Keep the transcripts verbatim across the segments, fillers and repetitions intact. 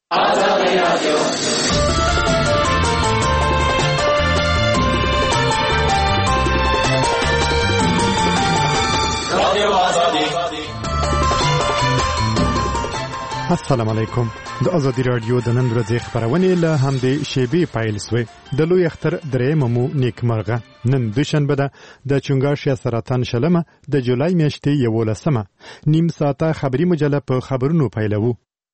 آزادی رادیو رادیو آزادی. السلام علیکم. د آزادی رادیو د نن ورځې خبرونه له همدې شیبې پیل شوې. د لوی اختر درېیمه مو نیکمرغه. نن دوشنبه ده د چنګاښ یا سرطان شلمه د جولای میاشتې یولسمه. نیم ساعته خبري مجله په خبرونو پیلوو.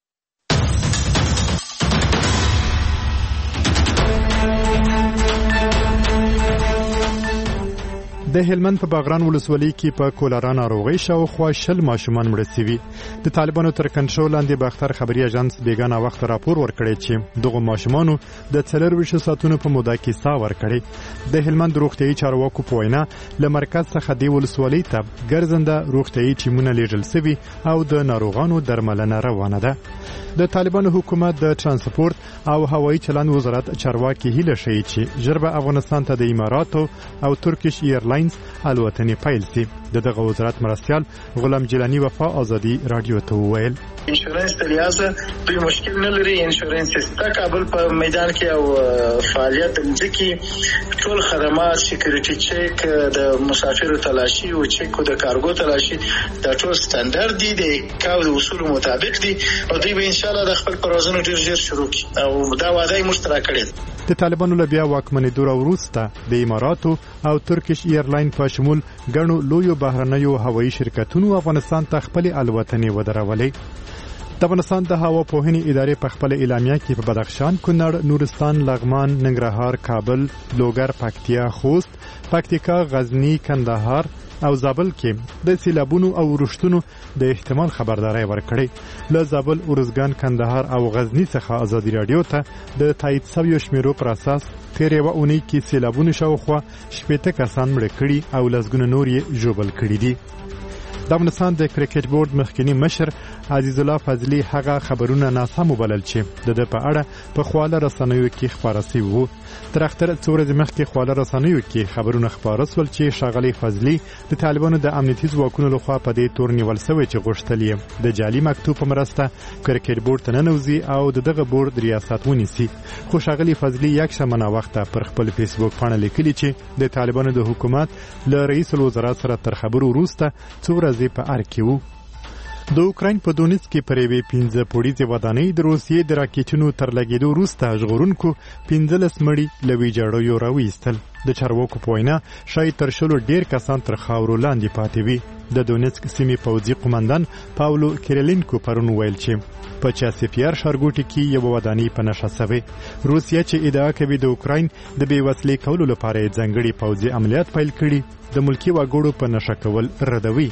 د هلمند په باغران ولسوالۍ کې په کولرا ناروغۍ شاوخوا شل ماشومان مړه شوي. د طالبانو تر کنټرول لاندې باختر خبري اژانس بیګانه وخت راپور ورکړی چې دغه ماشومانو د څلرویشت ساعتونو په موده کې ساه ورکړې. د هلمند روغتیايي چارواکو په وینا له مرکز څخه د ولسوالۍ ته ګرځنده روغتیايي ټیمونه لیږل شوي او د ناروغانو درملنه روانه ده. د طالبانو حکومت د ترانسپورت او هوایي چلند وزارت چارواکي هیله شي چې ژر به افغانستان ته د اماراتو او ترکیش ایرلاینز الوتنې پیل شي. د دغه وزارت مرستیال غلام جیلانی وفا آزادی رادیو ته وویل انشورنس ته لیازه دوی مشکل نه لري. انشورنس ستا کابل په میدان کې او فعالیت ځکه ټول خدمات سکیورټي چیک د مسافرو تلاشي او چیک د کارګو تلاشي دا ټول سټانډرډ دي د کاو د اصول مطابق دي او دوی به ان شاء الله د خپل پروازونو ډیر ژر شروع کړي او دا وعده یې مشترک کړي. د طالبانو له بیا واکمنېدو وروسته د اماراتو او ترکیش ایرلاین په شمول ګڼو لویو بهرنیو هوایي شرکتونو افغانستان ته خپل الوتنې ودرولې. د افغانستان د هوا پوهنې ادارې په خپل اعلامیه کې په بدخشان، کونړ، نورستان، لغمان، ننګرهار، کابل، لوګر، پکتیا، خوست، پکتیکا، غزنی، کندهار او زابل کې د سیلابونو او ورښتونو د احتمال خبرداري ورکړې. له زابل، ارزګان، کندهار او غزنی څخه آزادی رادیو ته د تایید شویو شمیرو پر اساس تیر یوه اونۍ کې سیلابونو شاوخوا شپېته کسان مړه کړي او لسګونه نور یې ژوبل کړي دي. د افغانستان د کرکټ بورډ مخکنی مشر عزیز الله فضلی هغه خبرونه ناسم وبلل چې د ده په اړه په خواله رسنیو کې خپاره شوي وو. تر اختر څو ورځې مخکې خواله رسنیو کې خبرونه خپاره شول چې ښاغلی فضلي د طالبانو د امنیتي ځواکونو لخوا په دې تور نیول شوی چې غوښتل یې د جعلي مکتوب په مرسته کرکټ بورډ ته ننوځي او د دغه بورډ ریاست ونیسي. خو ښاغلی فضلي یکشنبه ناوخته پر خپل فیسبوک پاڼه لیکلي چې د طالبانو د حکومت له رئیس الوزرا سره تر خبرو وروسته څو ورځې په ار کې وو. د اوکراین په دونیتسک کې پر یوې پنځه پوړیزې ودانۍ د روسیې د راکېټونو تر لګېدو وروسته ژغورونکو پنځلس مړي له ویجاړیو راویستل. د چارواکو په وینا شاید تر شلو ډېر کسان تر خاورو لاندې پاتې وي. د دونیتسک سیمې پوځي قومندان پاولو کیریلینکو پرون ویل چې په چاسپیار ښارګوټي کې یوه ودانۍ په نښه شوې. روسیه چې ادعا کوي د اوکراین د بې وسلې کولو لپاره یې ځانګړي پوځي عملیات پیل کړي، د ملکي وګړو په نښه کول ردوي.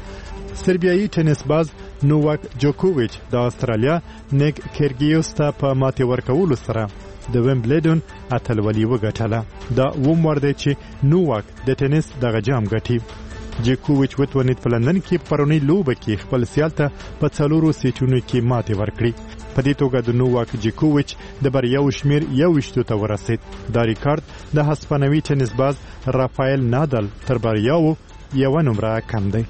سربیایي ټینس باز نوواک جوکوویچ د استرالیا نیک کیرګیوس ته په ماتې ورکولو سره د ویمبلډن اتلولي وګټله. دا اووم وار دی چې نوواک د ټینس دغه جام ګټي. جوکوویچ وتوانید په لندن کې پرونی لوبه کې خپل سیال ته په څلورو سیټونو کې ماتې ورکړي. په دې توګه د نوواک جوکوویچ د بریاو شمیر یو ویشتو ته ورسید. دا ریکارډ د هسپانوي ټینس باز رافایل نادال تر بریاو یوه نمره کم دی.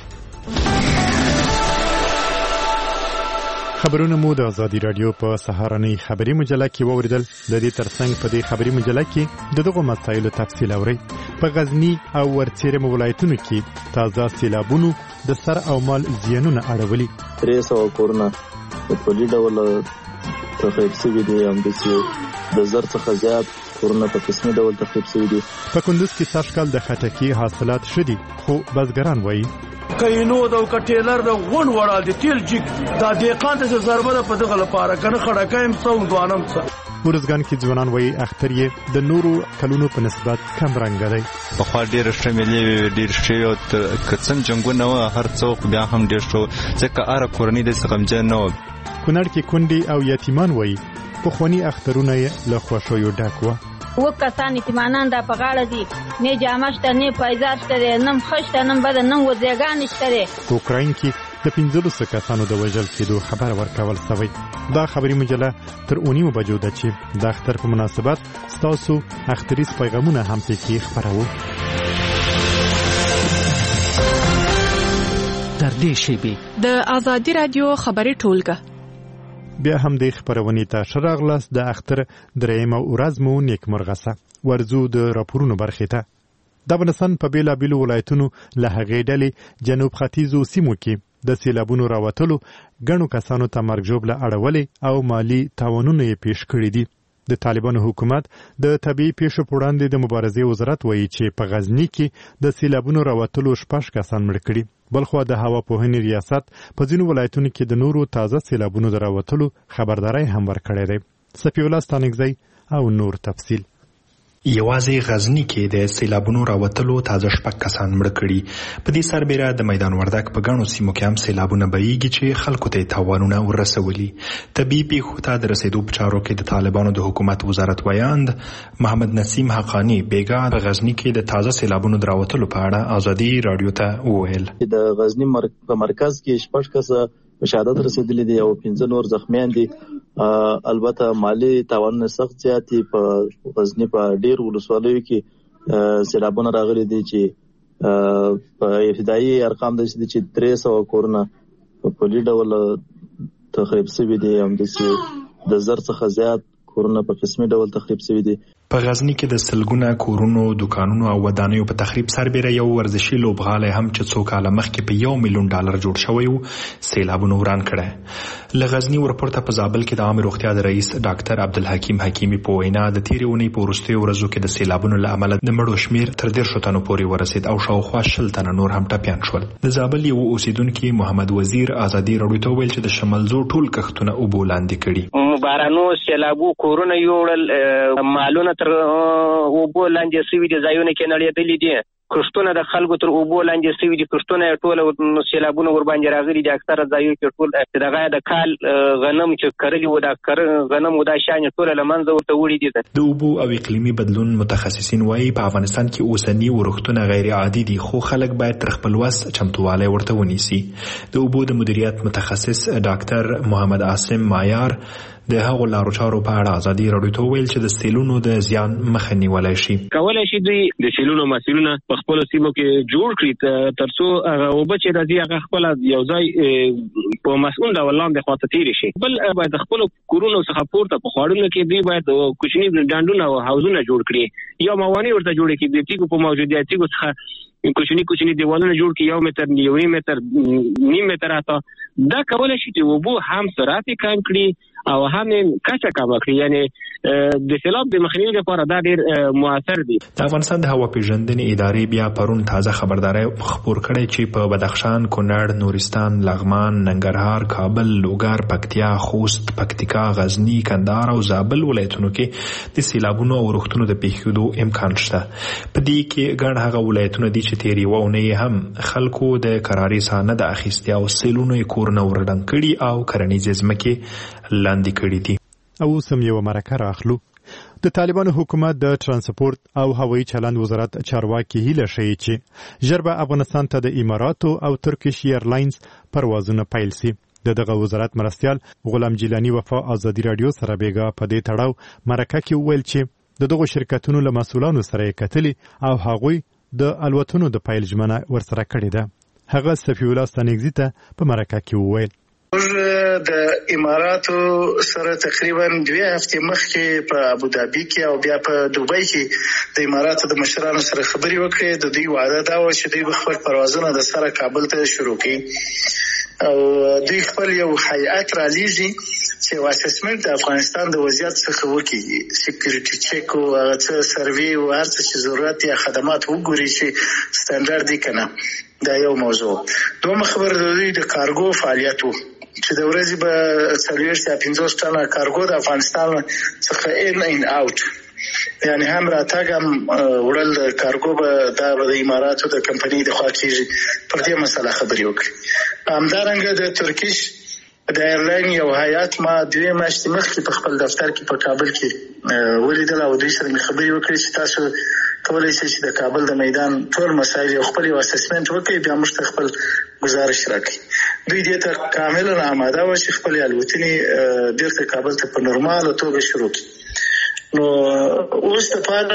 خبرونه مو د آزادی رادیو په سهارنۍ خبري مجله کې واوریدل. د دې ترڅنګ په دې خبري مجله کې د دغو مسایلو تفصیل اورئ. په غزنی او ورڅیرم ولایتونو کې تازه سیلابونو د سر او مال زیانونه اړولي. درې سوه کورونه په پلي ډول تخریب شوي دي. همداسې د زر څخه زیات کورونه په قسمي ډول تخریب شوي دي. په کندوز کې سږ کال د خټکي حاصلات ښه دي، خو بزګران وایي کینو د کټیلر د غون وړال دي تیل جګ دا دقیقاً ته ضربه ده په دغه لپاره کنه خړکایم څو دوانم څه. ورزګان کې ځوانان وایي اختر یې د نورو کلونو په نسبت کم رنګ دی. پخوا ډېر ښه مېلې وې، ډېر ښې او که څه جنګونه وه هر څوک بیا هم ډېر ښه ځکه هره کورنۍ داسې غمجن نه وه. کونړ کې کونډې او یتیمان وایي پخواني اخترونه یې له خوښیو ډک وه. و کسان یتیمانان دا په غاړه دي، نه جامه شته، نه پایزار شته دی، نه ښه شته، نه بده، نه وزیګان شته دی. په اوکراین کې د پنځلسو کسانو د وژل کېدو خبر ورکول شوی. دا خبري مجله تر اونیمو بجو ده چې د اختر په مناسبت ستاسو اختریز پیغامونه هم پکې خپروو. تر دې شیبې د آزادی رادیو خبري ټولګه بیا هم د خبرونې ته شراغلاس د اختر درېمه ورځ مو نیکمرغه ورزو د راپورونو برخې ته. د افغانستان په بیلابیلو ولایتونو له هغې ډلې جنوب ختیځو سیمو کې د سیلابونو راوتلو ګڼو کسانو ته مرګ ژوبله اړولې او مالی تاوانونه یې پیښ کړي دي. د طالبانو حکومت د طبیعي پیښو په وړاندې د مبارزې وزارت وایي چې په غزني کې د سیلابونو راوتلو شپږ کسان مړه کړي. بلخوا د هوا پوهنې ریاست په ځینو ولایتونو کې د نورو تازه سیلابونو د راوتلو خبرداری هم ورکړی دی. صفی الله ستانکزی او نور تفصیل. یوازې غزنی کې د سیلابونو راوتلو تازه شپږ کسان مړه کړي. په دې سربېره د میدان وردګ په ګڼو سیمو کې هم سیلابونه بهیږي چې خلکو ته تاوانونه ورسولي. طبیعي پیښو ته د رسېدو په چارو کې د طالبانو د حکومت وزارت ویاند محمد نسیم حقانی بیګا په غزنی کې د تازه سیلابونو د راوتلو په اړه ازادي رادیو ته وویل. د غزنی په مرکز کې شپږ کسه شهادت رسیدلې دي او پنځه نور زخمیان دي. البته مالی تاوانونه سخت زیات دي. په غزنی په ډیر ولسوالیو کې سیلابونه راغلي دي چې په ابتدایي ارقام د چې درې سوه کورونه په لوی ډول تخریب شوي دي. همداسې د زر څخه زیات کورونه په قسمي ډول تخریب شوي دي. په غزنی کې د سلګونه کورونو، دکانونو او ودانیو په تخریب سربېره یو ورزشي لوبغالی هم چې څو کاله مخکې په یو میلیون ډالر جوړ شوی و سیلابونو وران کړی. له غزنی ورپورته په زابل کې د عامه روغتیا د رئیس ډاکټر عبدالحکیم حکیمي په وینا د تېرې اونۍ په وروستیو ورځو کې د سیلابونو له امله د مړو شمېر تر دېرشو تنو پورې ورسېد او شاوخوا شل تنه نور هم ټپیان شول. د زابل یو اوسیدونکي محمد وزیر ازادي راډیو ته ویل چې د شمالزو ټول کښتونه اوبو لاندې کړي. بارانو سیلابو کورونه یوړل، مالونه تر اوبو لاندې سوي دي، ځایونه کې نړېدلي دي، کښتونه د خلکو تر اوبو لاندې سوي دي، کښتونه یې ټوله سیلابونه ورباندې راغلي دي. اکثره ځایو کې ټول دغه د کال غنم چې کرلي وو، دا غنم و دا شیان یې ټوله له منځه ورته وړي دي. د اوبو او اقلیمي بدلون متخصصین وایي په افغانستان کې اوسني ورښتونه غیر عادي دي، خو خلک باید تر خپل وس چمتووالی ورته ونیسي. د اوبو د مدیریت متخصص ډاکټر محمد عاصم مایار د هغو لارو چارو په اړه ازادي راډیو ته ویل چې د سیلونو د زیان مخه نیولی شي. کولی شي دوی د سیلونو مسیرونه په خپلو سیمو کې جوړ کړي تر څو هغه اوبه چې راځي هغه خپله یو ځای په مسؤل ډول لاندې خواته تېرې شي. بل باید د خپلو کورونو څخه پورته په خوړونو کې دوی باید کوچني ډنډونه او حوضونه جوړ کړي، یا موانع ورته جوړې کړي. د تیږو په موجودیت تیږو څخه کوچني کوچني دیوالونه جوړ کړي، یو متر یو نیم متر نیم متر حتی. دا کولی شي چې اوبو هم سرعت کم کړي او هم کچه کمه کړي، یعنی د سیلاب د مخنیوي لپاره دا ډیر موثر دي. د افغانستان د هوا پیژندنې ادارې بیا پرون تازه خبرداری خپور کړی چې په بدخشان، کونړ، نورستان، لغمان، ننګرهار، کابل، لوګر، پکتیا، خوست، پکتیکا، غزنی، کندهار او زابل ولایتونو کې د سیلابونو او ورښتونو د پیښېدو امکان شته. په دې کې ګڼ هغه ولایتونه دي چې تېرې یوه اونۍ هم خلکو د کراري ساه نه ده اخیستې او سیلونو یې کورونه ورډنګ کړي او کرنیزې ځمکې لاندې کړي دي. او سم یو مرکه راخلو. د طالبانو حکومت د ترانسپورت او هوایي چلند وزارت چارواکي هیله ښیي چې ژر به افغانستان ته د اماراتو او ترکیش ایرلاینز پروازونه پیل سي. د دغه وزارت مرستیال غلام جیلانی وفا ازادي رادیو سره بیګا په دې تړاو مرکه کې ویل چې د دغه شرکتونو له مسؤلانو سره یې کتلي او هغوی د الوتنو د پیل ژمنه ورسره کړې ده. هغه صفی الله ستانکزی ته په مرکه کې وویل موږ د اماراتو سره تقریبا دوه هفتې مخکې په ابوظبي کې او بیا په دوبۍ کې د اماراتو د مشرانو سره خبرې وکړې. د دوی وعده دا و چې دوی خپل پروازونه د سره کابل ته شروع کړي او دوی خپل یو هیئت را لیږي چې یو اسسمنټ د افغانستان د وضعیت څخه وکړي، سکیورټي چیک او هغه څه سروي او هر څه چې ضرورت یا خدمات وګوري چې ستاندرد دي کنه. دا یو موضوع. دومره خبر د دوی د کارګو فعالیت وو چې د ورځې به څلوېښت یا پنځوس ټنه کارګو د افغانستان څخه ان ان اوټ، یعنی هم راتګ هم وړل د کارګو به دا د اماراتو د کمپنۍ د خوا کېږي. پر دې مسله خبرې وکړي. همدارنګه د ترکیش د ایرلاین یو هیئت ما دوه میاشتې مخکې په خپل دفتر کې په کابل کې ولیدل او دوی سره مې خبرې وکړې چې تاسو کولی شئ چې د کابل د میدان ټول مسایل یو خپل یو اسسمنټ وکړي، بیا موږ ته خپل گزارش راکړي. دوی دې ته کاملا آماده و چې خپل الوتنې بیرته کابل ته په نورماله توګه شروع کړي. نو اوس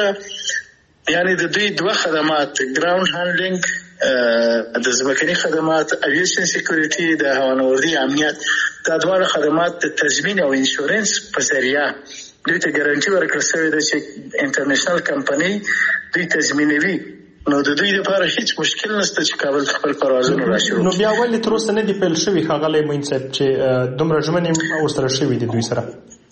دپاره یعنی د دوی دوه خدمات، ګراوند هانډلینګ د ځمکني خدمات، اویشن سکیورټي د هوانوردي امنیت، دا دواړه خدمات د تضمین او انشورنس په ذریعہ دوی ته ګارانټي ورکړل شوې ده چې انټرنیشنل کمپنۍ دوی تضمینوي، نو د دوی لپاره هیڅ مشکل نشته چې کابل خپل پروازونه راشي. نو بیا ولې تر اوسه نه دی پیل شوی ښاغلی معین صاحب چې دومره ژمنې ورسره شوي دي دوی سره؟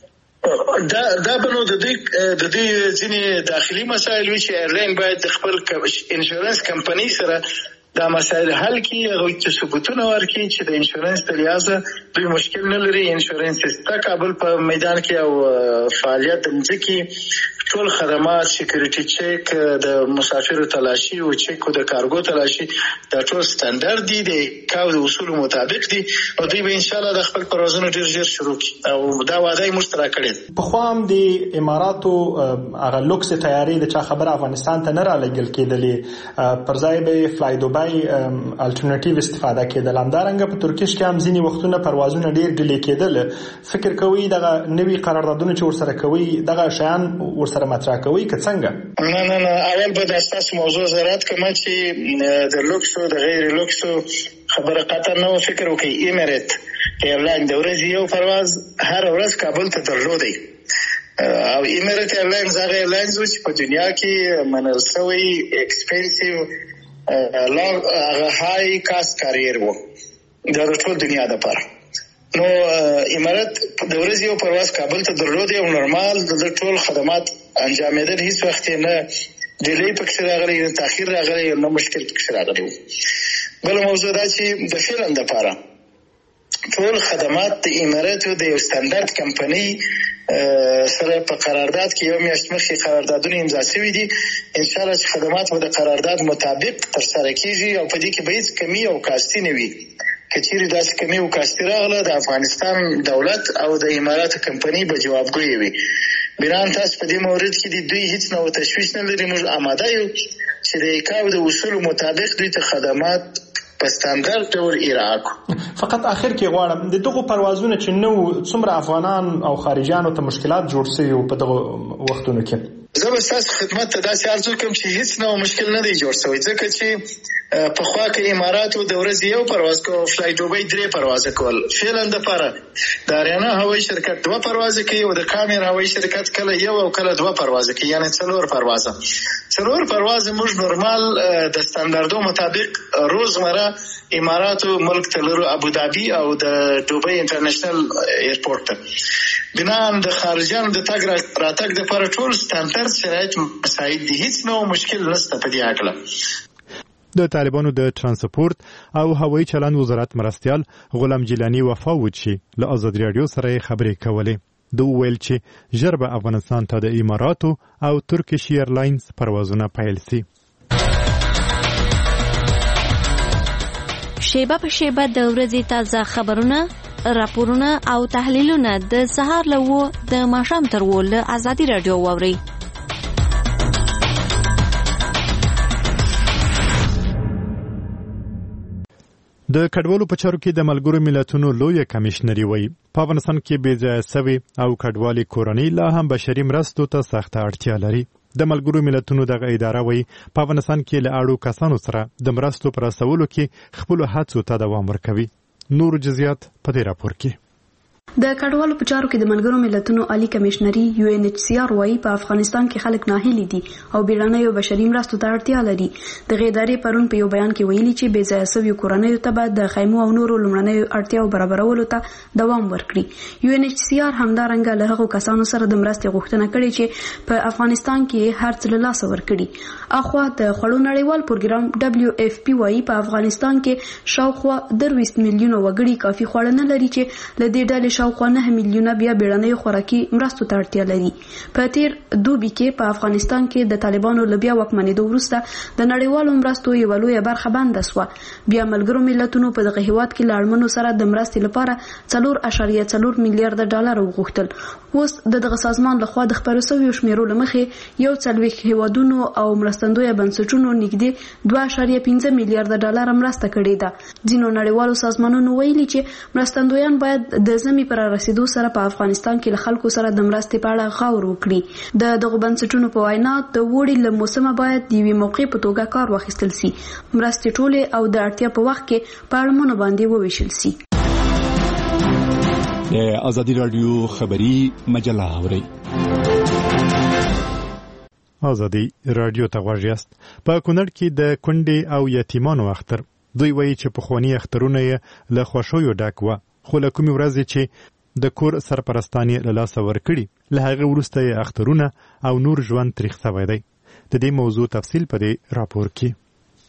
دا دا بنو د دوی د دوی ځینې داخلي مسایل وي چې ایرلاین باید د خپل انشورنس کمپنۍ سره دا مسایل حل کړي، هغوی ته ثبوتونه ورکړي چې د انشورنس د لحاظه دوی مشکل نه لري. انشورنس شته کابل په میدان کې او فعالیت د ځمکې ټول خدمات، سکیورټي چیک، د مسافرو تلاشي او چیک او د کارګو تلاشي دا ټول سټانډرډ دي، د کاو د اصولو مطابق دي، او دوی به ان شاء الله د خپل پروازونه ډیر ژر شروع کړي او دا وعده یې موږ سره کړې. په خوا هم د اماراتو هغه لوکس تیارې د چا خبره افغانستان ته نه رالېږل کېدلې، پر ځای به فلای دوبای الټرنیټیو استفاده کېدل. همدارنګه په ترکیش کې هم ځینې وختونه پروازونه ډیر ډیلې کېدل. فکر کوي دغه نوي قراردادونه چې ورسره کوي دغه شیان ورسره مطرح کوي که څنګه؟ نه نه نه اول به د تاسو موضوع زراعت کوم چې د لوکسو د غیر لوکسو خبره قطع نه فکر وکړي. ایمریت ایرلاین د ورځې یو پرواز هر ورځ کابل ته درلودي او ایمریت ایرلاین هغه ایرلاینز چې په دنیا کې منل شوی ایکسپنسیو لانګ هغه های کاست کاریر وو د ټول دنیا لپاره. نو امارات د ورځې یو پرواز کابل ته درلودي او نورمال د ټول خدمات انجامېدل، هیڅ وخت نه ډیلی پکې راغلی، نه تاخير راغلی، نه مشکل پکې راغلی. بل موضوع دا چې د فعلا لپاره ټول خدمات د اماراتو د یو سټانډرډ کمپنۍ سره په قرارداد کې یو میاشت مخکې قراردادونه امضا شوي دي. ان شاء الله چې خدمات به د قرارداد مطابق ترسره کیږي او په دې کې به هیڅ کمی او کاستی نه وي. که چیرې داسې کمی او کاستی راغله د افغانستان دولت او د اماراتو کمپنۍ به جوابګوی وي. بنان تاسو په دې مورد کې د دوی هیڅ نوع تشویش نه لري. موږ آماده یو چې د ایکاو د اصولو مطابق دوی ته خدمات په سټانډرډ ډول ارائه کړو. فقط اخر کې غواړم د دغه پروازونو چې نو څومره افغانان او خارجيانو ته مشکلات جوړ شوي په دغه وختونو کې. زه به تاسو خدمت ته داسې عرض وکړم چې هیڅ نوع مشکل نه دی جوړ شوی، ځکه چې په خوا کې اماراتو د ورځې یو پرواز کو، فلای دوبۍ درې پرواز کول. فعلا د پاره د اریانا هوایي شرکت دوه پرواز کوي او د کامیر هوایي شرکت کله یو او کله دوه پرواز کوي، یعنی څلور پرواز. څلور پرواز موږ نورمال د سټانډردو مطابق روزمره اماراتو ملک ته لرو، ابوظبي او د دوبۍ انټرنیشنل ایرپورټ ته. بنان د خارجيانو د تګ راتګ د لپاره ټول سټانډرډ شرایط مساعد دي، هیڅ نو مشکل نشته په دې اړه. د طالبانو د ترانسپورت او هوایي چلند وزارت مرستيال غلام جیلانی وفاوت شي له آزاد رادیو سره خبرې کولې. د ویل چې ژر به افغانستان ته د اماراتو او ترکیش ایرلاینز پروازونه پیل شي. شیبه په شیبه د ورځې تازه خبرونه، راپورونه او تحلیلونه د سهار له و د ماښام تر و له آزادي رادیو واورئ. د کډوالو په چارو کې د ملګرو ملتونو لوی کمشنري وایي په افغانستان کې بې ځایه سوي او کډوالي کورنۍ لا هم بشري مرستو ته سخته اړتیا لري. د ملګرو ملتونو دغه اداره وایي په افغانستان کې له اړو کسانو سره د مرستو پر رسولو کې خپل هڅو ته دوام ورکوي. نور جزئیات په دې راپور کې. د کډوالو په چارو کې د ملګرو ملتونو عالی کمشنري یو ان ایچ سی آر وايي په افغانستان کې خلک ناهیلي دي او بیړنیو بشري مرستو ته اړتیا لري. د ادارې پرون په یو بیان کې ویلي چې بې ځایه سوي کورنیو ته باید د خیمو او نورو لومړنیو اړتیاو برابرولو ته دوام ورکړي. یو ان ایچ سی آر همدارنګه له هغو کسانو سره د مرستې غوښتنه کړې چې په افغانستان کې هر څه له لاسه ورکړي. اخوا د خوړو نړیوال پروګرام دبليو اف پی وايي په افغانستان کې شاوخوا درویشت میلیونه وګړي کافي خواړه نه لري چې له دې ډلې شاوخوا نه میلیونه بیا بیړنۍ خوراکي مرستو ته اړتیا لري. په تیر دوبي کې په افغانستان کې د طالبانو له بیا واکمنېدو وروسته د نړیوالو مرستو یوه لویه برخه بنده شوه. بیا ملګرو ملتونو په دغه هیواد کې له اړمنو سره د مرستې لپاره څلور اعشاریه څلور میلیارډ ډالر وغوښتل. اوس د دغه سازمان لخوا د خپرو شویو شمیرو له مخې یو څلوېښت هیوادونو او مرستندویه بنسټونو نږدې دوه اعشاریه پنځه میلیارډ ډالر مرسته کړې ده. ځینو نړیوالو سازمانونو ویلي چې مرستندویان باید د ژمي پر رسیدو سره په افغانستان کې له خلکو سره د مرستې په اړه غور وکړي. د دغو بنسټونو په وینا د وړي له موسمه باید د یوې موقع په توګه کار واخیستل سي، مرستې ټولې او د اړتیا په وخت کې په اړمنو باندې وویشل سي. د ازادي رادیو خبری مجله اورئ. ازادي رادیو ته غوږ یاست. په کونړ کې د کونډې او یتیمانو اختر دوی وایي چې پخواني اخترونه یې له خوښیو ډک وه، خو له کومې ورځې چې د کور سرپرستان یې له لاسه ورکړي له هغې وروسته یې اخترونه او نور ژوند تریخ سوی دی. د دې موضوع تفصیل په دې راپور کې.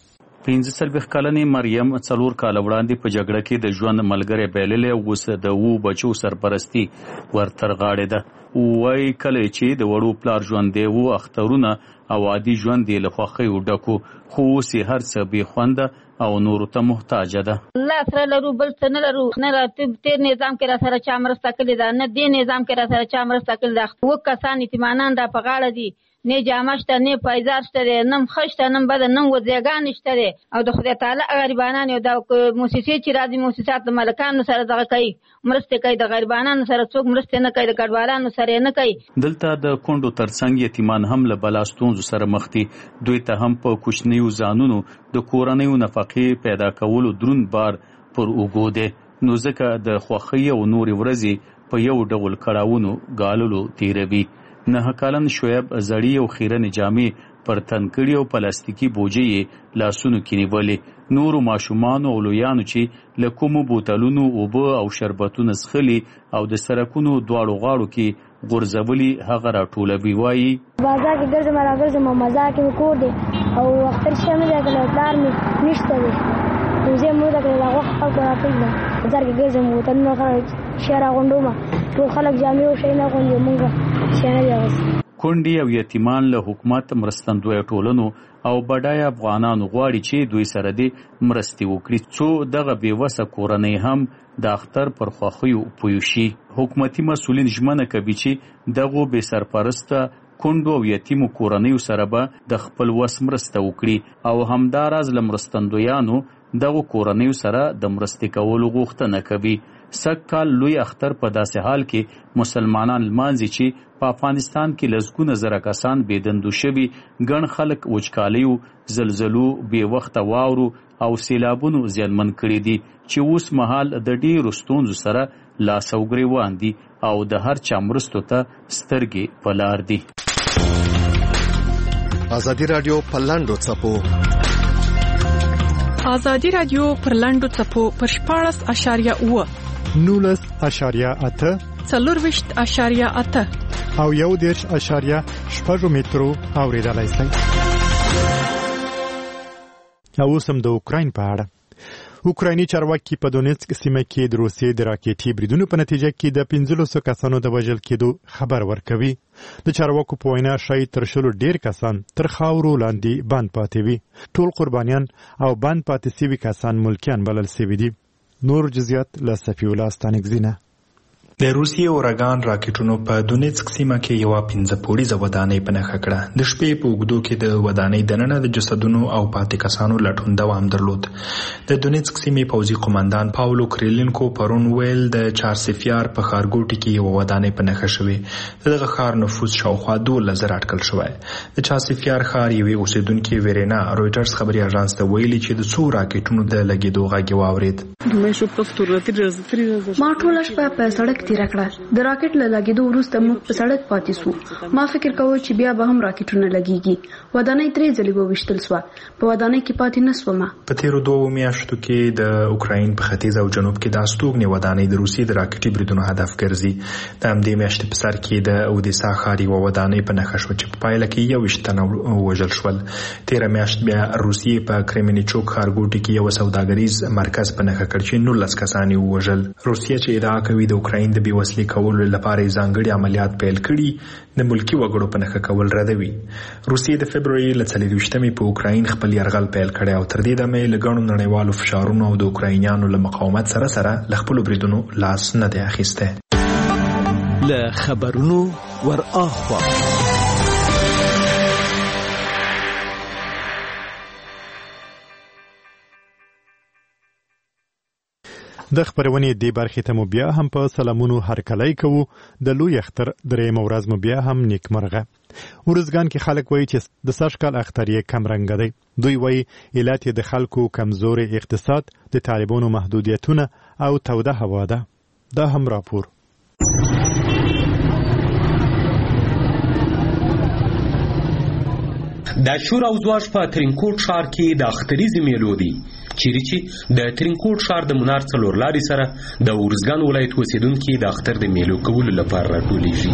پنځه څلوېښت کلنې مریم څلور کاله وړاندې په جګړه کې د ژوند ملګری بایللی، اوس د اوو بچو سرپرستي ورترغاړې ده. وایي کله چې د وړو پلار ژوندی و، اخترونه او عادي ژوند یې له خوښیو ډک و، خو اوس یې هر څه بې خونده او نورو ته محتاجه ده. الله سره لرو، بل څه نه لرو. نه را تیر نظام کې را سره چا مرسته کړې ده، نه دې نظام کې را سره چا مرسته کړې ده. اووه کسان یتیمانان را په غاړه دي، نه جامه شته، نه پایزار شته دی، نه مخه شته، نه بده، نه وزیګان شته دی. او د خدای تعالی غریبانان یو د موسسې چې راځي، موسسات د ملکانو سره دغه کوي، مرسته کوي، د غریبانو سره څوک مرسته نه کوي، د کډوالانو سره نه کوي. دلته د کونډو ترڅنګ یتیمان هم له بلا ستونزو سره مخ دي. دوی ته هم په کوچنیو ځانونو د کورنیو نفقې پیدا کولو دروند بار پر اوږو دی، نو ځکه د خوښۍ او نورې ورځې په یو ډول کړاوونو ګاللو تیروي. نه کلن شعیب زړې او خیرنې جامې پر تن کړي او پلاستیکي بوجۍ یې لاسونو کې نیولې. نورو ماشومانو او لویانو چې له کومو بوتلونو اوبه او شربتونه څښلي او د سړکونو دواړو غاړو کې غورځولي هغه راټولوي. وایي بازار کې ګرځم راګرځم، مزار کې مې کور دی او اختر شته مې دی کړی، پلار مې نشته دی، وزې مې وده کړې، هغه خلکو راټول ده. بازار کې ګرځم، بوتلونه شی راغونډوم، ټول خلک جامې او شی نه غوندي، موږ شی نه دی اغوستی. کونډې او یتیمان له حکومت، مرستندویه ټولنو او بډایه افغانانو غواړي چې دوی سره دې مرستې وکړي، څو دغه بېوسه کورنۍ هم د اختر پر خوښیو پوه شي. حکومتي مسؤلین ژمنه کوي چې دغو بې سرپرسته کونډو او یتیمو کورنیو سره به د خپل وس مرسته وکړي او همداراز له مرستندویانو دغو کورنیو سره د مرستې کولو غوښتنه کوي. سږ کال لوی اختر په داسې حال کې مسلمانان لمانځي چې په افغانستان کې لسګونه زره کسان بېدندو شوي، ګڼ خلک وچکالیو، زلزلو، بې وخته واورو او سیلابونو زیانمن کړي دي، چې اوس مهال د ډېرو ستونزو سره لاس او ګریوان دي او د هر چا مرستو ته سترګې په لار دي. ازادي رادیو په لاندو څپو ازادي رادیو پر لاندو څپو پر شپاړس اشاریه اوه نولس اشاریه اته څلورویشت اشاریه اته او یو دېرش اشاریه شپږ مترو اورېدلای شئ. او اوس هم د اوکراین په اړه. اوکرایني چارواکي په دونیتسک سیمه کې د روسیې د راکېټي بریدونو په نتیجه کې د پنځلسو کسانو د وژل کېدو خبر ورکوي. د چارواکو په وینا شاید تر شلو ډېر کسان تر خاورو لاندې بند پاتې وي. ټول قربانیان او بند پاتې سوي کسان ملکیان بلل سوي دي. نور جزئیات له صفي الله ستانکزینه. د روسیې اورګان راکټونو په دونیتسک سیمه کې یو پنځه پوړیزه ودانۍ په نښه کړه. د شپې په اوږدو کې د ودانۍ دننه د جسدونو او پاتې کسانو لټون دوام درلود. د دونیتسک سیمې پوځي قومندان پاولو کریلینکو پرون ویل د چارسفیار په ښارګوټي کې یو ودانۍ په نښه شوې. د دغه ښار نفوس شاوخوا دولس زره اټکل شوی. د چارسفیار ښار یوې اوسیدونکې ویرینا رویټرز خبري اژانس ته ویلي چې د څو راکټونو د لګېدو غږ یې واورېد. ما ټوله شپه په سړک تیره کړه. د راکټ له لګېدو وروسته موږ په سړک پاتې سو. ما فکر کاوه چې بیا به هم راکټونه لګېږي. ودانۍ درې ځلې وویشتل سوه. په ودانۍ کې پاتې نه سوم. په تیرو دوو میاشتو کې د اوکراین په ختیځ او جنوب کې د استوګنې ودانۍ د روسیې د راکټي بریدونو هدف ګرځي. د همدې میاشتې په سر کې د اودیسا ښار یوه ودانۍ په نښه شوه چې په پایله کې یوویشت تنه ووژل شول. تیره میاشت بیا روسیې په کریمینیچوک ښارګوټي کې یو سوداګریز مرکز په نښه کړ چې نولس کسان یې ووژل. روسیه چې ادعا کوي د اوکراین د بېوسلې کولو لپاره ځانګړي عملیات پیل کړي، د ملکی وګړو په نښه کول ردوي. روسیې د فبروري له څلېرویشتمې په اوکراین خپل یرغل پیل کړی او تر دې دمه یې له ګڼو نړیوالو فشارونو او د اوکراینیانو له مقاومت سره سره له خپلو بریدونو لاس نه دی اخیستی. له خبرونو ور اخوا د خبرونې دې برخې ته مو بیا هم په سلامونو هرکلی کوو. د لوی اختر درېیمه ورځ مو بیا هم نیکمرغه. ورزګان کې خلک وایي چې د سږ کال اختر یې کم رنګه دی. دوی وایي علت یې د خلکو کمزوري اقتصاد، د طالبانو محدودیتونه او توده هوا ده. دا هم راپور. د شور او زواج په ترینکوټ ښار کې د اختریزې میلو دی چیرې چې د ترینکوټ ښار د منار څلور لارې سره د ارزګان ولایت اوسیدونکي د اختر د میلو کولو لپاره راټولیږي.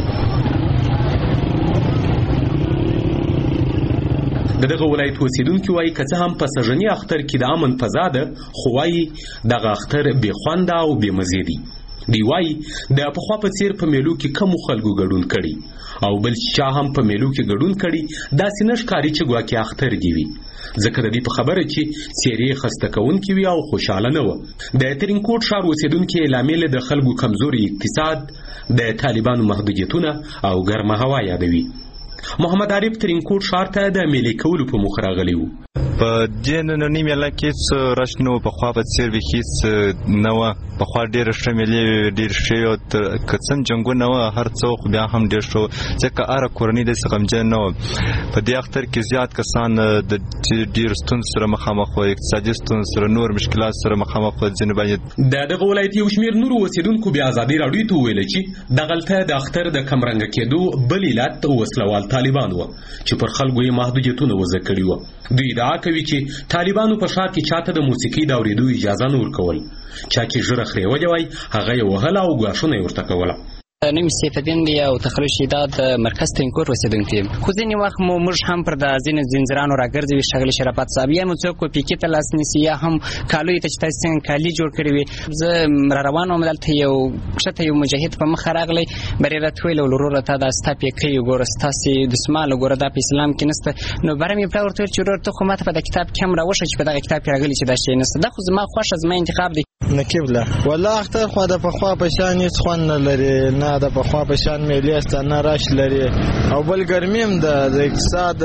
د دغه ولایت اوسیدونکي وایي که څه هم په سږني اختر کې د امن فضا ده، خو وایي دغه اختر بې خونده او بې مزې دی. دی وایي د پخوا په څیر په میلو کې کمو خلکو ګډون کړي او بل چا هم په میلو کې ګډون کړي داسې نه ښکاري چې ګواکې اختر دي وي، ځکه د دې په خبره چې څیرې خسته کوونکې وي او خوشحاله نه وه. د ترینکوټ ښار اوسیدونکي لامل د خلکو کمزوري اقتصاد، د طالبانو محدودیتونه او ګرمه هوا یادوي. محمد عارف ترینکوټ ښار ته د میلې کولو په موخه راغلی و. په دې نننۍ میله کې څه رش نه و، پخوا په څېر بیخي څه نه وه. پخوا ډېره ښه میلې وې، ډېرې ښې وې. که څه جنګونه وه هر څه خو بیا هم ډېر ښه و، ځکه هره کورنۍ داسې غمجن نه وه. په دې اختر کې زیات کسان د ډېرو ستونزو سره مخامخ وه، اقتصادي ستونزو سره، نور مشکلات سره مخامخ وه. ځینې باندې د دغه ولایت یو شمېر نورو اوسېدونکو بیا ازادي راډیو ته وویله چې دغلته د اختر د کمرنګه کېدو بل علت وسلوال طالبان وه چې پر خلکو یې محدودیتونه وضع کړي وه. دوی ادعا کوي چې طالبانو په ښار کې چاته د موسیقي د اورېدو اجازه نه ورکول، چا چې ژړه خرېولې وای هغه یې وهله او ګواښونه یې ورته کوله. نوم سیف الدین دی او تخلص شیداد مرکز ترینکوټ اوسیدونکی یم. خو ځینې وخت مو موږ هم پر د ځینې زنځیرانو راګرځوي ښاغلي شرافت صاحب، یا مو څوک پیکې ته لاس نیسي یا هم کالو ته چې تاسو څنګه کالي جوړ کړي وي. زه را روان وم دلته یو ښه یو مجاهد په مخه راغلی، بری راته ویل وروره تا دا ستا پیکۍ وګوره، ستاسې دسمال وګوره، دا په اسلام کې نشته. نو بره مې پلار ورته ویل چې ورور ته خو ماته په د کتاب کې هم راوښه چې په دغه کتاب کې راغلي چې دا شی نشته. دا خو زما خوښه، زما انتخاب دی. نقیب له والله اختر خو د پخوا په شان هېڅ خوند نه لري، نه د پخوا په شان میلې سته، نه رش لري، او بل ګرمي هم ده، د اقتصاد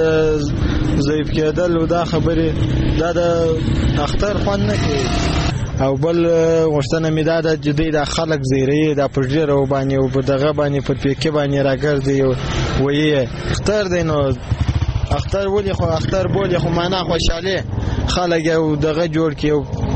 ضعیف کېدل او دا خبرې دا د اختر خوند نه کوي. او بل غوښتنه مې دا ده چې دوی دا خلک زیروي، دا په ډېرو باندې او په دغه باندې پر پیکې باندې راګرځي وایي اختر دی. نو اختر ولې خو اختر بولې خو معنا خوشحالي خلک یو دغه جوړ کړي،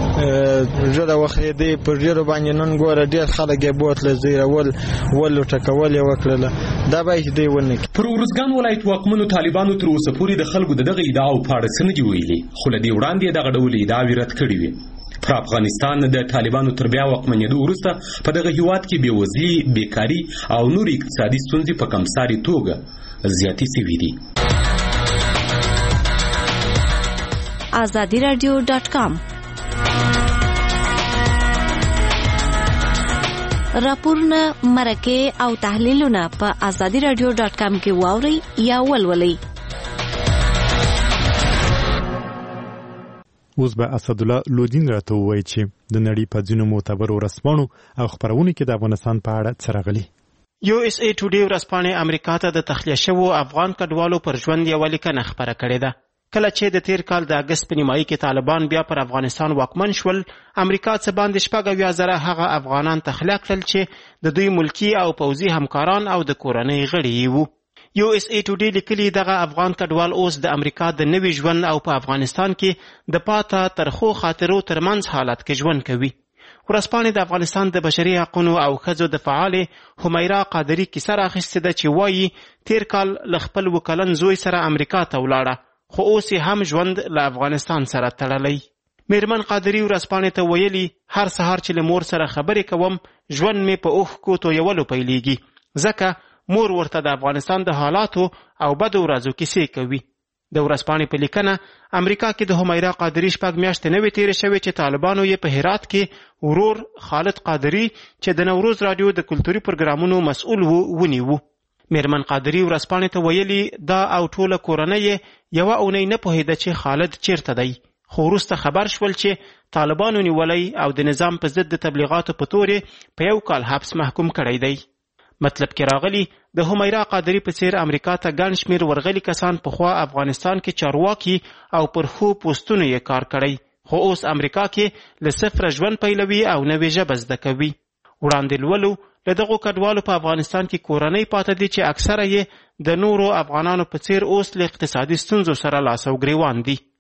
ژړه وخېدی پر ډېرو باندې نن ګوره ډېر خلک یې بوتله زیرول ول ټکول یې وکړله. دا باید دوی ونه کړي. پر ارزګان ولایت واکمنو طالبانو تر اوسه پورې د خلکو د دغه ادعاو په اړه څه نه دي ویلي، خو له دې وړاندې دغه ډول ادعاوې رد کړې وې. پر افغانستان د طالبانو تر بیا واکمنېدو وروسته په دغه هېواد کې بېوزلي، بېکاري او نور اقتصادي ستونزې په کمسارې توګه زیاتې سوي دي. آزادی رادیو ډاټ کام راپورونه، مرکې او تحلیلونه په آزادی رادیو ډاټ کام کې واورئ یا ولولئ. اوس به اسدالله لودین راته ووایي چې د نړۍ په ځینو معتبرو ورځپاڼو او خپرونو کې د افغانستان په اړه څه راغلي. یو اس ای ټوډے ورځپاڼې امریکا ته د تخلیه شوو افغان کډوالو پر ژوند یوه لیکنه خپره کړې ده. کله چې د تیر کال د اګست په نیمایي کې طالبان بیا پر افغانستان واکمن شول، امریکا څه باندې شپږ اویا زره هغه افغانان تخلیه کړل چې د دوی ملکی او پوځي همکاران او د کورنۍ غړي یې وو. یو اس ای ټوډے لیکلي دغه افغان کډوال اوس د امریکا د نوي ژوند او په افغانستان کې د پاته ترخو خاطرو ترمنځ حالت کې ژوند کوي. ورځپاڼې د افغانستان د بشري حقونو او ښځو د فعالې حمیرا قادري کیسه راخیستې ده چې وایي تیر کال له خپل وکلن زوی سره امریکا ته ولاړه، خو اوس هم ژوند له افغانستان سره تړلی. میرمن قادري ورځپاڼې ته ویلي هر سهار چې له مور سره خبرې کوم ژوند مې په اوښکو تویولو پیلیږي، ځکه مور ورته د افغانستان د حالاتو او بدو ورځو کیسې کوي. د ورځپاڼې په لیکنه امریکا کې د حمیرا قادري شپږ میاشتې نه وې تېرې شوې چې طالبانو یې په هرات کې ورور خالد قادري چې د نوروز راډیو د کلتوري پروګرامونو مسؤل و ونیو. میرمن قادري ورځپاڼې ته ویلي دا او ټوله کورنۍ یوه اونۍ نه پوهېده چې خالد چیرته دی، خو وروسته خبر شول چې طالبانو نیولی او د نظام په ضد د تبلیغاتو په تور په یو کال حبس محکوم کړی دی. مطلب کې راغلی د حمیرا قادري په څیر امریکا ته ګڼ شمېر ورغلي کسان پخوا افغانستان کې چارواکي او پر ښو پوستونو یې کار کړی، خو اوس امریکا کې له صفره ژوند پیلوي او نوې ژبه زده کوي. وړاندې لولو له دغو کډوالو په افغانستان کې کورنۍ پاته دي چې اکثره یې د نورو افغانانو په څیر اوس له اقتصادي ستونزو سره لاس او ګریوان دي.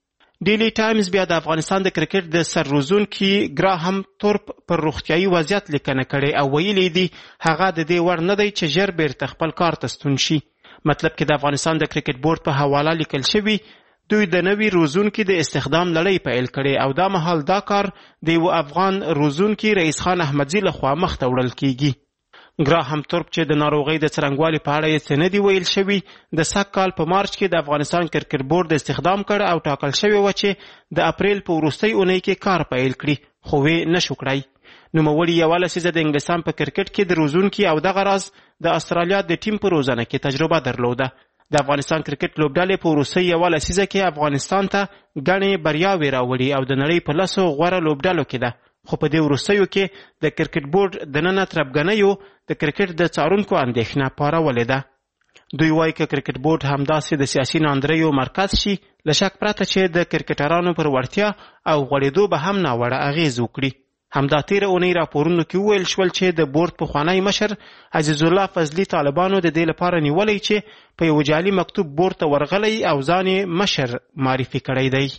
ډیلی ټایمز بیا د افغانستان د کرکټ د سرروزونکي ګراهم تورپ پر روغتیايي وضعیت لیکنه کړې او ویلي دي هغه د دې وړ نه دی چې ژر بیرته خپل کار ته ستون شي. مطلب کې د افغانستان د کرکټ بورډ په حواله لیکل شوي دوی د نوي روزونکي د استخدام لړۍ پیل کړې او دا مهال دا کار د یو افغان روزونکي رئیس خان احمدزي لخوا مخته وړل کیږي. ګراهم تورپ چې د ناروغۍ د څرنګوالي په اړه یې څه نه دي ویل شوي د سږ کال په مارچ کې د افغانستان کرکټ بورډ استخدام کړ او ټاکل شوې وه چې د اپریل په وروستۍ اونۍ کې کار پیل کړي خو ویې نشو کړی. نوموړي یوه لسیزه د انګلستان په کرکټ کې د روزونکي او دغه راز د استرالیا د ټیم په روزنه کې تجربه درلوده. د افغانستان کرکټ لوبډلې په وروستۍ یوه لسیزه کې افغانستان ته ګڼې بریاوې راوړي او د نړۍ په لسو غوره لوبډلو کې ده. خو په دې وروستیو کې د کرکټ بورډ دننه تربګنیو د کرکټ د څارونکو اندېښنه پارولې ده. دوی وایي که کرکټ بورډ همداسې د سیاسي ناندریو مرکز شي له شک پرته چې د کرکټرانو پر وړتیا او غوړېدو به هم ناوړه اغېز وکړي. همدا تېره اونۍ راپورونو کې وویل شول چې د بورډ پخوانی مشر عزیز الله فضلي طالبانو د دې لپاره نیولی چې په یو جعلي مکتوب بورډ ته ورغلی او ځان یې مشر معرفي کړی دی.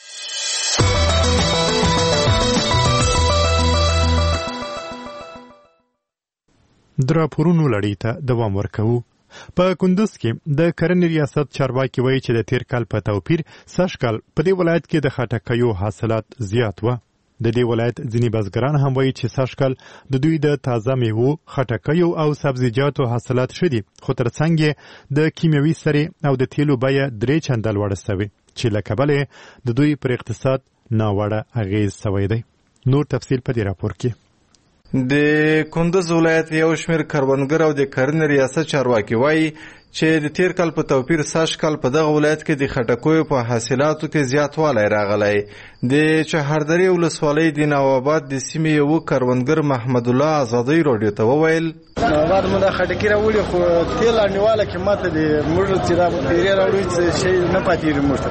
د راپورونو لړۍ ته دوام ورکوو. په کندوز کې د کرنې ریاست چارواکي وایي چې د تیر کال په توپیر سږ کال په دې ولایت کې د خټکیو حاصلات زیات وه. د دې ولایت ځینې بزګران هم وایي چې سږ کال د دوی د تازه میوو، خټکیو او سبزیجاتو حاصلات ښه دي خو تر څنګ یې د کیمیاوي سرې او د تیلو بیه درې چنده لوړه سوې چې له کبله د دوی پر اقتصاد ناوړه اغېز سوی دی. نور تفصیل په دې راپور کې. د کندوز ولایت یو شمېر کروندګر او د کرنې ریاست چارواکي وایي چې د تیر کال په توپیر سږ کال په دغه ولایت کې د خټکیو په حاصلاتو کې زیاتوالی راغلی. د چهاردرې ولسوالۍ د نواباد د سیمې یو کروندګر محمد الله آزادۍ راډیو ته وویل نواباد مو دا خټکي راوړي خو تیل انډیواله قیمت د موږ چې دا پیرې راوړي څه شی نه پاتېږي موږ ته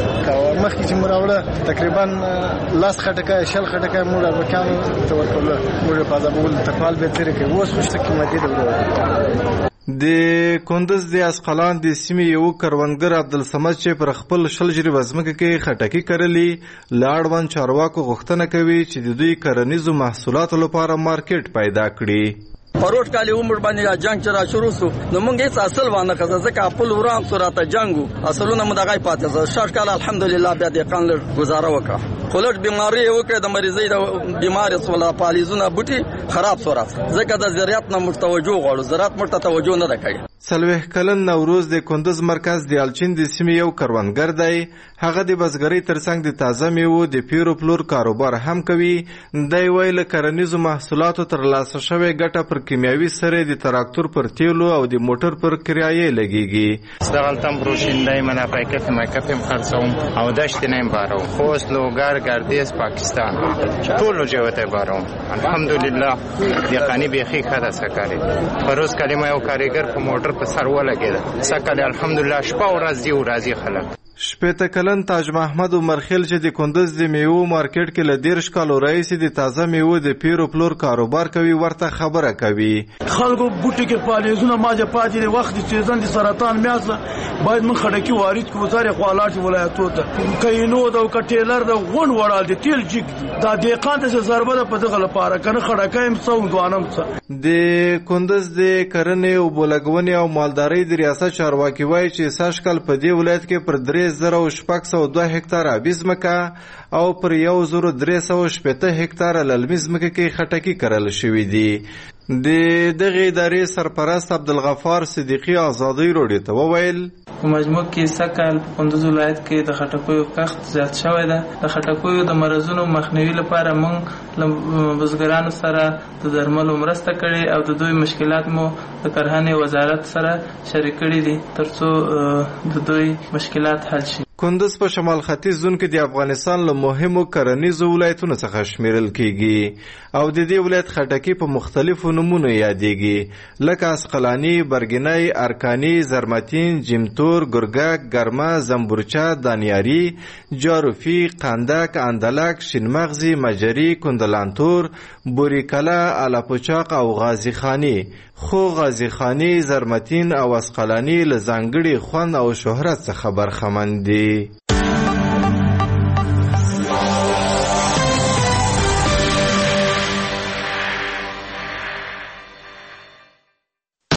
اوس مخکې چې موږ راوړه تقریبا لاس خټکی شل خټکی موږ اربکیانو ته ورکوله موږ په ځابول تکوال به تېرې کوي اوس خو شته قیمتي ده. د کندوز د اسقلان د سیمې یو کروندګر عبدالصمد چې پر خپل شل جریبه ځمکه کې خټکي کرلي له اړوند چارواکو غوښتنه کوي چې د دوی کرنیزو محصولاتو لپاره مارکیټ پیدا کړي. پروت کالی عمر باندې جنگ چې را شروع سو نو مونږ هیڅ اصل وانه کړه ځکه خپل وران سورته جنگو اصلونه مدغه پاتې زه شش کال الحمدلله بیا د قانل گزاره وکړه خو لږ بیماری وکړه د مریضۍ د بیماری سوله پالیزونه بوټي خراب سورات ځکه د زراعت نه متوجه غواړو زراعت مرته توجه نه کوي. څلوېښت کلن نوروز د کندوز مرکز د الچین د سیمې یو کروندګر دی. هغه د بزګرۍ ترڅنګ د تازه میوو د پیرو پلور کاروبار هم کوي. دی وایي له کرنیزو محصولاتو ترلاسه شوې ګټه پر کیمیاوي سرې د تراکتور پر تیلو او د موټر پر کرایې لګیږي. اشتغلتم روشندهی من پیکت مکتم خرڅوم او دشت نیم باروم خوست لوګر ګردیز پاکستان ټول جوته باروم الحمدلله یقیني بیخي خدا سکاري پروز کلمه یو کاریګر په موټر په سر ولګید سکه الحمدلله شپه ورځ دی ورځي خلک. شپېته کلن تاج محمد عمرخیل چې د کندوز د میوو مارکیټ کې له دېرش کالو راهیسې د تازه میوو د پیرو پلور کاروبار کوي ورته خبره کوي. خلکو بوټي کې پالیزونه ماجه پاتې دي وخت چې ځان د سرطان میاسه باید من خړکی وارد کو زاري خپلات ولایتو ته کینو دا کټیلر دا غون وړال دي تیل جګ دا دقیقاً څه ضربه په دغه لپاره کنه خړکایم څو دوانم څه. د کندوز د کرنې او بولګونې او مالدارۍ د ریاست چارواکي وایي چې سږ کال په دې ولایت کې پر درې زره شپږ سوه دوه هکتاره ابي ځمکه او پر یو زرو درې سوه شپېته هکتاره للمي ځمکه کې خټکي کرل شوي دي. د دغې ادارې سرپرست عبدالغفار صدیقي آزادۍ راډیو ته وویل په مجموع کې سږ کال په کندوز ولایت کې د خټکیو کښت زیات شوی ده. د خټکیو د مرضونو مخنیوي لپاره موږ له بزګرانو سره د درملو مرسته کړې او د دوی مشکلات مو د کرهنې وزارت سره شریک کړي دي ترڅو د دوی مشکلات حل شي. کندوز په شمال ختیځ زون کې د افغانستان له مهمو کرنیزو ولایتونو څخه شمیرل کیږي او د دې ولایت خټکي په مختلفو نومونو یادېږي لکه اسقلاني، برګنی، ارکاني، زرمتین، جمتور، ګرګک، ګرمه، زنبورچه، دانیاري، جاروفي، قندک، اندلک، شینمغزي، مجري، کندلانتور، بوریکله، الاپوچاق او غازی خانی. خو غازی خانی، زرمتین او اسقلاني له ځانګړي خوند او شهرت څخه برخمن دي.